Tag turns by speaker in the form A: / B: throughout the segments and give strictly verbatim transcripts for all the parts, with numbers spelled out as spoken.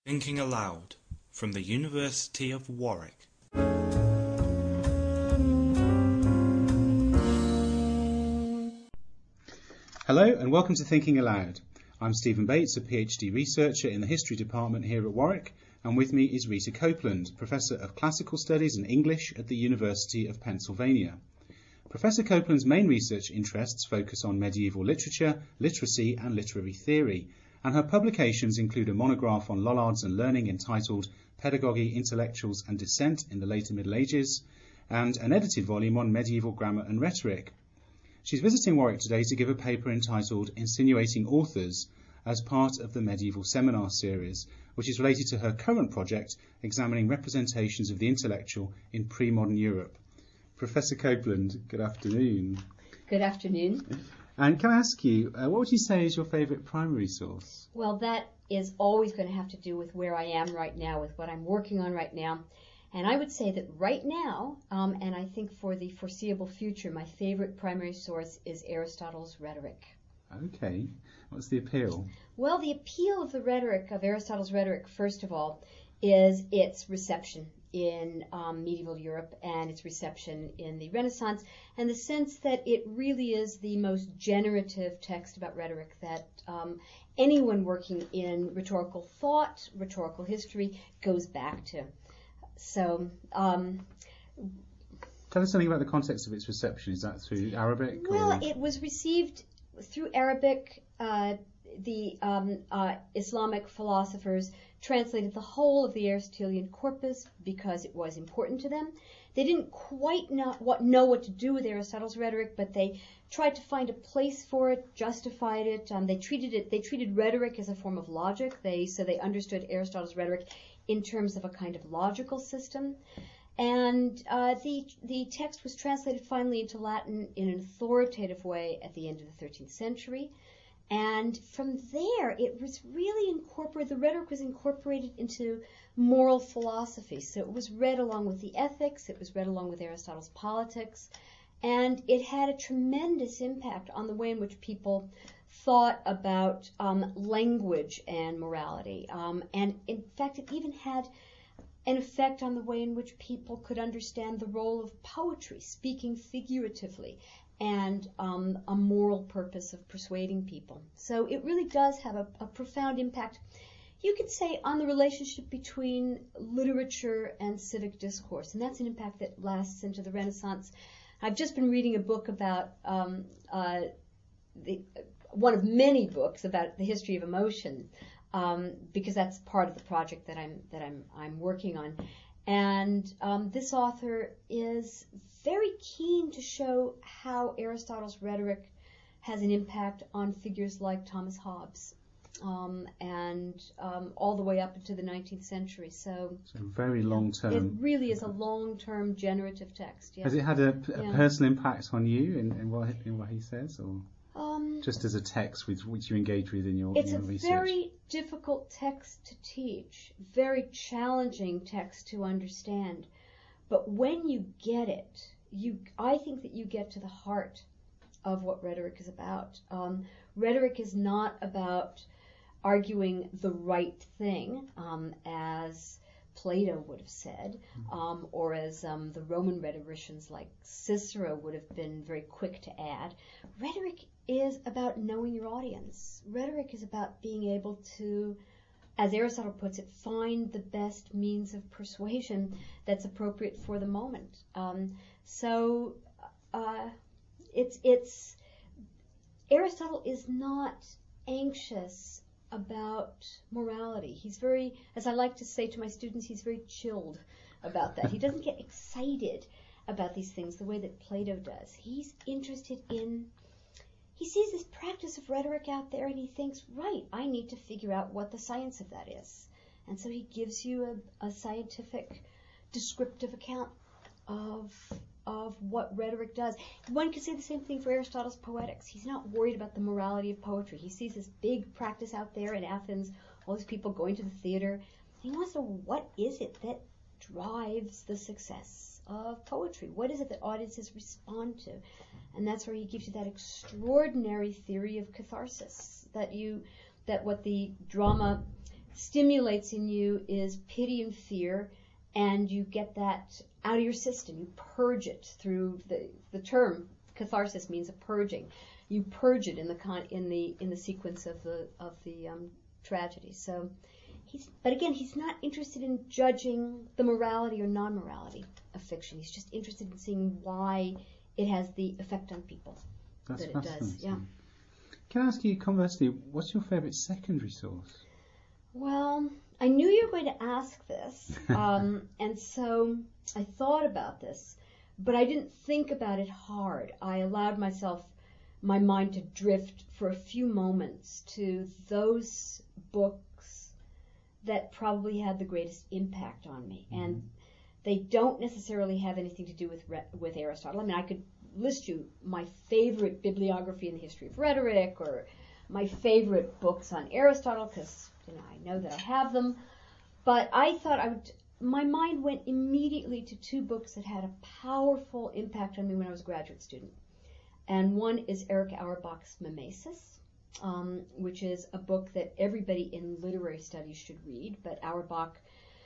A: Thinking Aloud from the University of Warwick.
B: Hello and welcome to Thinking Aloud. I'm Stephen Bates, a PhD researcher in the History Department here at Warwick, and with me is Rita Copeland, Professor of Classical Studies and English at the University of Pennsylvania. Professor Copeland's main research interests focus on medieval literature, literacy and literary theory, and her publications include a monograph on Lollards and learning entitled Pedagogy, Intellectuals and Dissent in the Later Middle Ages, and an edited volume on medieval grammar and rhetoric. She's visiting Warwick today to give a paper entitled Insinuating Authors as part of the Medieval Seminar Series, which is related to her current project examining representations of the intellectual in pre-modern Europe. Professor Copeland, good afternoon.
C: Good afternoon.
B: And can I ask you, uh, what would you say is your favourite primary source?
C: Well, that is always going to have to do with where I am right now, with what I'm working on right now. And I would say that right now, um, and I think for the foreseeable future, my favorite primary source is Aristotle's rhetoric.
B: Okay. What's the appeal?
C: Well, the appeal of the rhetoric, of Aristotle's rhetoric, first of all, is its reception in um, medieval Europe and its reception in the Renaissance, and the sense that it really is the most generative text about rhetoric that um, anyone working in rhetorical thought, rhetorical history, goes back to. So, um,
B: tell us something about the context of its reception. Is that through Arabic?
C: Well,
B: or?
C: It was received through Arabic. Uh, the um, uh, Islamic philosophers translated the whole of the Aristotelian corpus because it was important to them. They didn't quite know what, know what to do with Aristotle's rhetoric, but they tried to find a place for it, justified it. Um, they treated it. They treated rhetoric as a form of logic. They so they understood Aristotle's rhetoric in terms of a kind of logical system. And uh, the the text was translated finally into Latin in an authoritative way at the end of the thirteenth century. And from there, it was really incorporated, the rhetoric was incorporated into moral philosophy. So it was read along with the ethics, it was read along with Aristotle's politics, and it had a tremendous impact on the way in which people thought about um, language and morality. Um, and in fact, it even had an effect on the way in which people could understand the role of poetry, speaking figuratively, and um, a moral purpose of persuading people. So it really does have a, a profound impact, you could say, on the relationship between literature and civic discourse. And that's an impact that lasts into the Renaissance. I've just been reading a book about, um, uh, the, one of many books about the history of emotion, um, because that's part of the project that I'm, that I'm, I'm working on. And um, this author is very keen to show how Aristotle's rhetoric has an impact on figures like Thomas Hobbes, um, and um, all the way up into the nineteenth century. So,
B: so very long term.
C: It really is a long-term generative text. Yeah.
B: Has it had a, a
C: yeah.
B: personal impact on you in, in, what, in what he says, or
C: um,
B: just as a text with which you engage with in your,
C: it's
B: in your
C: a
B: research?
C: very difficult text to teach, very challenging text to understand. But when you get it, you I think that you get to the heart of what rhetoric is about. Um, rhetoric is not about arguing the right thing, um, as Plato would have said, um, or as um, the Roman rhetoricians like Cicero would have been very quick to add. Rhetoric is about knowing your audience. Rhetoric is about being able to, as Aristotle puts it, find the best means of persuasion that's appropriate for the moment. Um, so uh, it's it's Aristotle is not anxious about morality. He's very, as I like to say to my students, he's very chilled about that. He doesn't get excited about these things the way that Plato does. He's interested in, he sees this practice of rhetoric out there and he thinks, right, I need to figure out what the science of that is. And so he gives you a, a scientific, descriptive account of of what rhetoric does. One could say the same thing for Aristotle's Poetics. He's not worried about the morality of poetry. He sees this big practice out there in Athens, all these people going to the theater. He wants to know, what is it that drives the success of poetry? What is it that audiences respond to? And that's where he gives you that extraordinary theory of catharsis, that you, that what the drama stimulates in you is pity and fear, and you get that out of your system. You purge it through the the term catharsis means a purging. You purge it in the con, in the in the sequence of the of the um, tragedy. So he's, but again, he's not interested in judging the morality or non-morality of fiction. He's just interested in seeing why it has the effect on people
B: That's
C: that it does. Yeah.
B: Can I ask you, conversely, what's your favourite secondary source?
C: Well, I knew you were going to ask this, um, and so I thought about this, but I didn't think about it hard. I allowed myself, my mind to drift for a few moments to those books that probably had the greatest impact on me, mm-hmm. and they don't necessarily have anything to do with with Aristotle. I mean, I could list you my favorite bibliography in the history of rhetoric, or my favorite books on Aristotle, because you know I know that I have them. But I thought I would. My mind went immediately to two books that had a powerful impact on me when I was a graduate student, and one is Erich Auerbach's Mimesis, um, which is a book that everybody in literary studies should read. But Auerbach,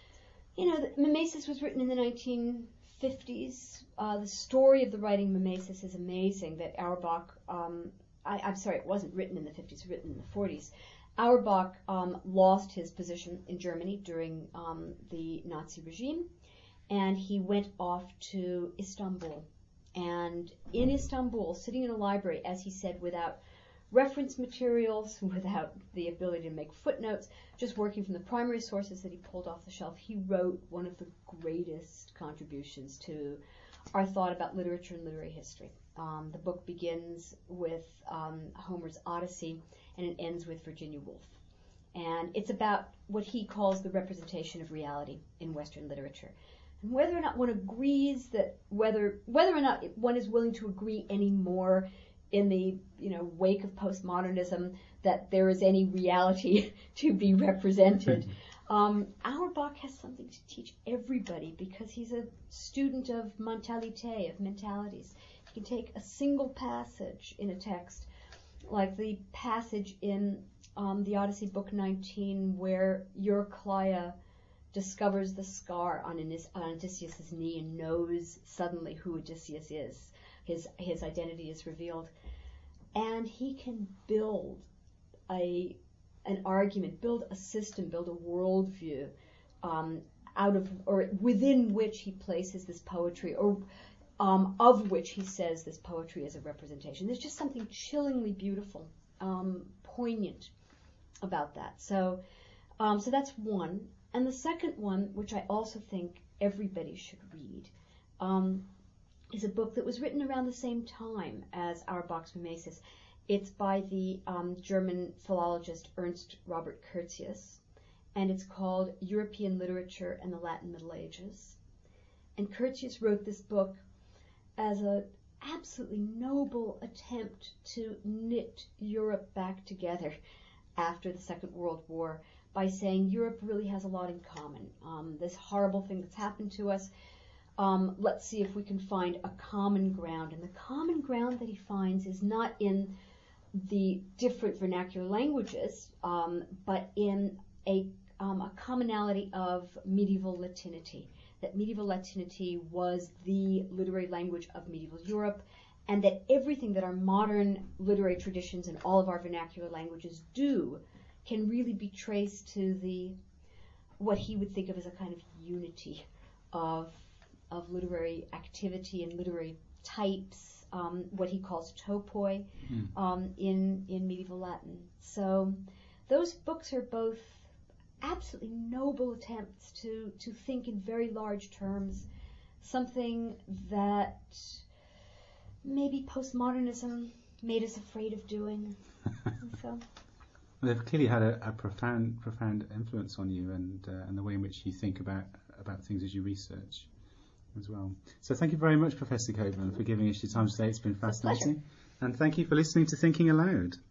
C: you know, the, Mimesis was written in the nineteen fifties. Uh, the story of the writing Mimesis is amazing. That Auerbach, um, I, I'm sorry, it wasn't written in the fifties, written in the forties. Auerbach um, lost his position in Germany during um, the Nazi regime, and he went off to Istanbul. And in Istanbul, sitting in a library, as he said, without reference materials, without the ability to make footnotes, just working from the primary sources that he pulled off the shelf, he wrote one of the greatest contributions to our thought about literature and literary history. Um, the book begins with um, Homer's Odyssey, and it ends with Virginia Woolf. And it's about what he calls the representation of reality in Western literature. And whether or not one agrees that, whether whether or not one is willing to agree anymore in the you know wake of postmodernism that there is any reality to be represented, um, Auerbach has something to teach everybody because he's a student of mentalité, of mentalities. He can take a single passage in a text, like the passage in um, the Odyssey, Book nineteen, where Eurycleia discovers the scar on, Odys- on Odysseus' knee and knows suddenly who Odysseus is. His his identity is revealed. And he can build a an argument, build a system, build a worldview um, out of or within which he places this poetry, or um, of which he says this poetry is a representation. There's just something chillingly beautiful, um, poignant about that. So, um, so that's one. And the second one, which I also think everybody should read, um, is a book that was written around the same time as Auerbach's Mimesis. It's by the um, German philologist Ernst Robert Curtius, and it's called European Literature and the Latin Middle Ages. And Curtius wrote this book as an absolutely noble attempt to knit Europe back together after the Second World War by saying Europe really has a lot in common. Um, this horrible thing that's happened to us, um, let's see if we can find a common ground. And the common ground that he finds is not in the different vernacular languages, um, but in a, um, a commonality of medieval Latinity. That medieval Latinity was the literary language of medieval Europe, and that everything that our modern literary traditions and all of our vernacular languages do can really be traced to the what he would think of as a kind of unity of of literary activity and literary types, um, what he calls topoi mm. um, in in medieval Latin. So those books are both absolutely noble attempts to to think in very large terms, something that maybe postmodernism made us afraid of doing. So.
B: Well, they've clearly had a, a profound, profound influence on you, and uh, and the way in which you think about about things as you research, as well. So thank you very much, Professor Copeland, for giving us your time today. It's been fascinating,
C: It's a pleasure.
B: And thank you for listening to Thinking Aloud.